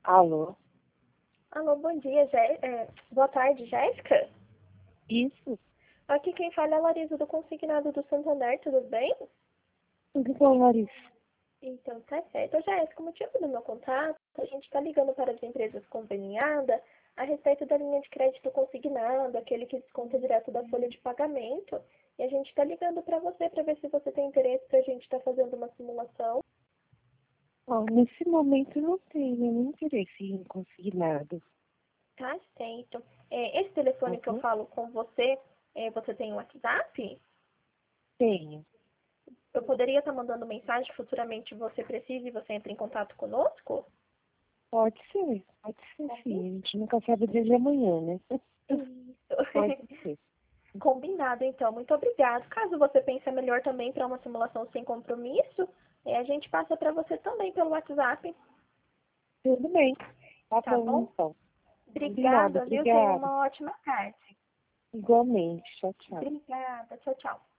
Alô? Alô, bom dia, boa tarde, Jéssica. Isso? Aqui quem fala é a Larissa do Consignado do Santander, tudo bem? Tudo bom, Larissa? Então, tá certo. Jéssica, o motivo do meu contato, a gente está ligando para as empresas conveniadas a respeito da linha de crédito consignado, aquele que desconta direto da folha de pagamento. E a gente está ligando para você para ver se você tem interesse para a gente estar fazendo uma simulação. Ó, nesse momento eu não tenho nenhum interesse em consignado. Tá certo. Esse telefone que eu Uhum. falo com você, você tem um WhatsApp? Tenho. Eu poderia estar mandando mensagem futuramente, você precisa e você entra em contato conosco? Pode ser sim. A gente nunca sabe o dia de amanhã, né? Isso. Pode ser. Combinado, então. Muito obrigado. Caso você pense melhor também para uma simulação sem compromisso, a gente passa para você também pelo WhatsApp, Tudo bem. Tá tá bom, bom? então. Combinado. Obrigada, viu? Tenha Obrigada. uma ótima tarde. Igualmente. Tchau, tchau. Obrigada. Tchau, tchau.